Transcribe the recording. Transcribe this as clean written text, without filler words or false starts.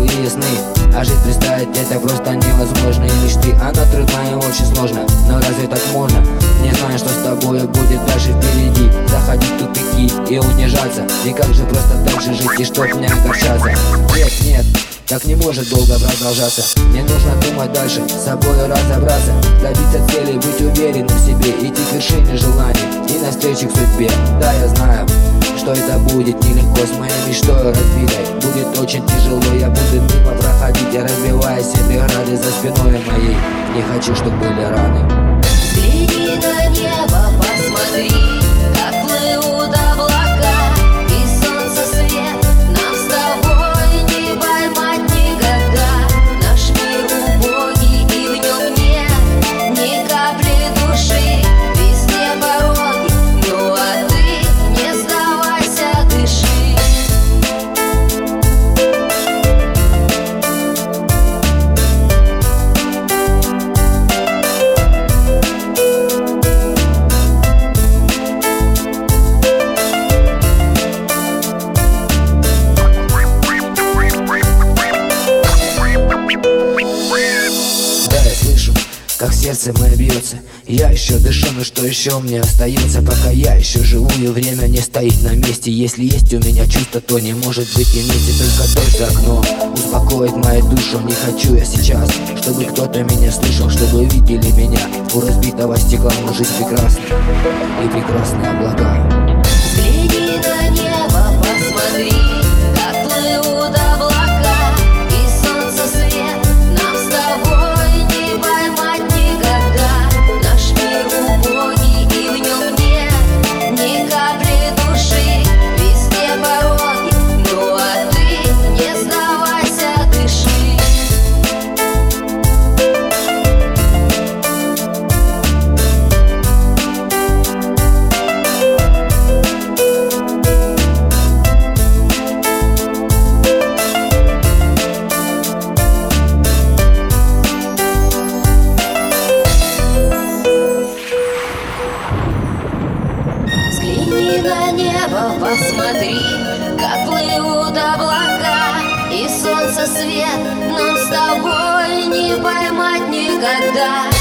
плохие сны, а жить представить это просто невозможно. И мечты, она трудна и очень сложно, но разве так можно? Не знаю, что с тобой будет дальше впереди. Заходить в тупики и унижаться, и как же просто так же жить и чтоб не огорчаться. Нет, нет, так не может долго продолжаться. Мне нужно думать дальше, с собой разобраться, добиться цели, быть уверенным в себе, идти к вершине желаний и навстречу к судьбе. Да, я знаю, что это будет нелегко, с моей мечтой разбитой будет очень тяжело. Я буду мимо проходить, я разбивая себе преграды за спиной моей. Не хочу, чтобы были раны. Взгляни на небо, посмотри, как плывут облака, и солнце свет нам с тобой не поймать никогда. Наш мир убогий, и в нем нет ни капли души, везде пороги, ну а ты не сдавайся, дыши. Как сердце мое бьется, я еще дышу, но что еще мне остается? Пока я еще живу и время не стоит на месте. Если есть у меня чувство, то не может быть и вместе. Только дождь за окном успокоит мою душу. Не хочу я сейчас, чтобы кто-то меня слышал, чтобы видели меня у разбитого стекла. Но жизнь прекрасна и прекрасные облака. Взгляни на небо, посмотри, как плывут облака, и солнце свет нам с тобой не поймать никогда. Наш мир убогий, и в нем нет ни капли души, везде пороги, ну а ты не сдавайся, дыши. Взгляни на небо, посмотри, как плывут облака, и солнце свет нам с тобой не поймать никогда.